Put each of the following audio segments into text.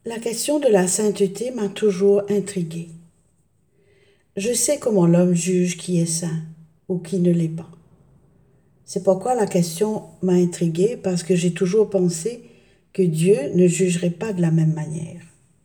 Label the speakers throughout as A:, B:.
A: La question de la sainteté m'a toujours intriguée. Je sais comment l'homme juge qui est saint ou qui ne l'est pas. C'est pourquoi la question m'a intriguée, parce que j'ai toujours pensé que Dieu ne jugerait pas de la même manière.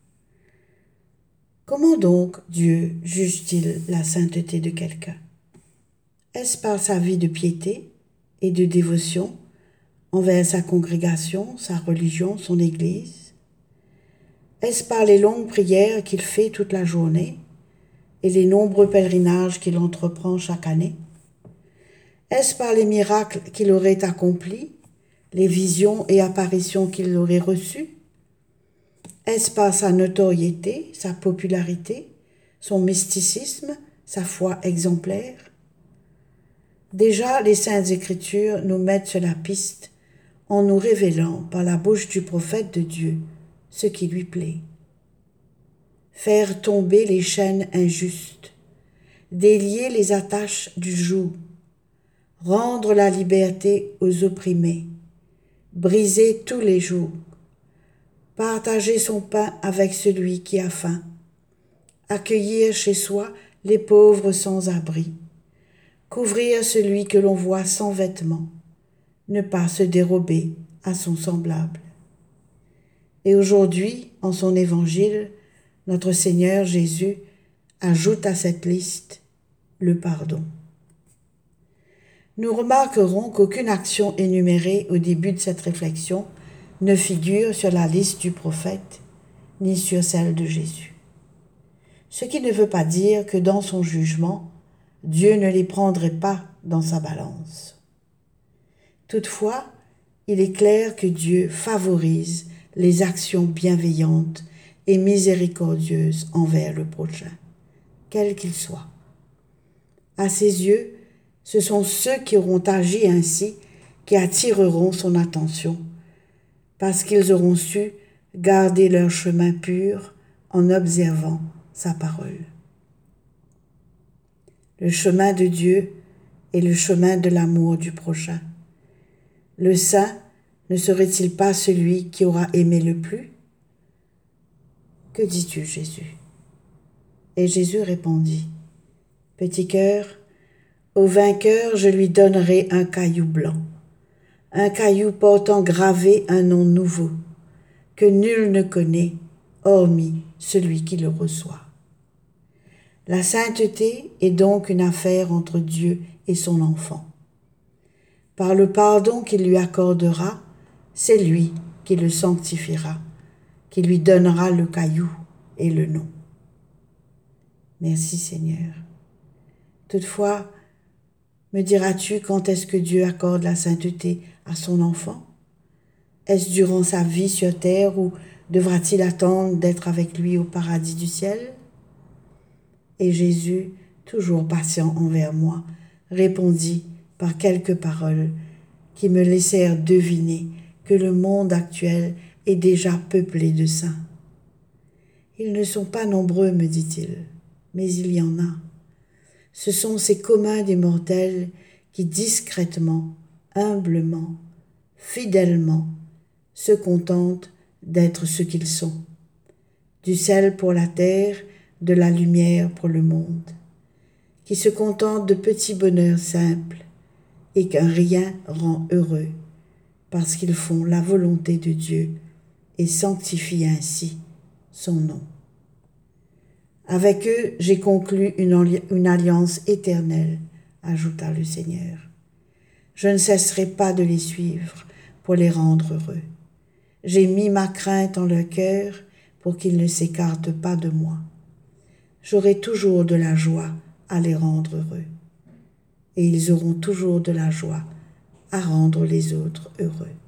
A: Comment donc Dieu juge-t-il la sainteté de quelqu'un? Est-ce par sa vie de piété et de dévotion envers sa congrégation, sa religion, son Église? Est-ce par les longues prières qu'il fait toute la journée et les nombreux pèlerinages qu'il entreprend chaque année? Est-ce par les miracles qu'il aurait accomplis, les visions et apparitions qu'il aurait reçues? Est-ce par sa notoriété, sa popularité, son mysticisme, sa foi exemplaire? Déjà, les Saintes Écritures nous mettent sur la piste en nous révélant par la bouche du prophète de Dieu ce qui lui plaît. Faire tomber les chaînes injustes, délier les attaches du joug, rendre la liberté aux opprimés, briser tous les jours, partager son pain avec celui qui a faim, accueillir chez soi les pauvres sans abri, couvrir celui que l'on voit sans vêtements, ne pas se dérober à son semblable. Et aujourd'hui, en son évangile, notre Seigneur Jésus ajoute à cette liste le pardon. Nous remarquerons qu'aucune action énumérée au début de cette réflexion ne figure sur la liste du prophète, ni sur celle de Jésus. Ce qui ne veut pas dire que dans son jugement, Dieu ne les prendrait pas dans sa balance. Toutefois, il est clair que Dieu favorise les actions bienveillantes et miséricordieuses envers le prochain, quel qu'il soit. À ses yeux, ce sont ceux qui auront agi ainsi qui attireront son attention, parce qu'ils auront su garder leur chemin pur en observant sa parole. Le chemin de Dieu est le chemin de l'amour du prochain. Le saint ne serait-il pas celui qui aura aimé le plus? Que dis-tu, Jésus? Et Jésus répondit, « Petit cœur, au vainqueur je lui donnerai un caillou blanc, un caillou portant gravé un nom nouveau, que nul ne connaît, hormis celui qui le reçoit. » La sainteté est donc une affaire entre Dieu et son enfant. Par le pardon qu'il lui accordera, c'est lui qui le sanctifiera, qui lui donnera le caillou et le nom. Merci Seigneur. Toutefois, me diras-tu quand est-ce que Dieu accorde la sainteté à son enfant? Est-ce durant sa vie sur terre ou devra-t-il attendre d'être avec lui au paradis du ciel? Et Jésus, toujours patient envers moi, répondit par quelques paroles qui me laissèrent deviner que le monde actuel est déjà peuplé de saints. Ils ne sont pas nombreux, me dit-il, mais il y en a. Ce sont ces communs des mortels qui discrètement, humblement, fidèlement, se contentent d'être ce qu'ils sont, du sel pour la terre, de la lumière pour le monde, qui se contentent de petits bonheurs simples et qu'un rien rend heureux, parce qu'ils font la volonté de Dieu et sanctifient ainsi son nom. Avec eux, j'ai conclu une alliance éternelle, ajouta le Seigneur. Je ne cesserai pas de les suivre pour les rendre heureux. J'ai mis ma crainte en leur cœur pour qu'ils ne s'écartent pas de moi. J'aurai toujours de la joie à les rendre heureux, et ils auront toujours de la joie à rendre les autres heureux.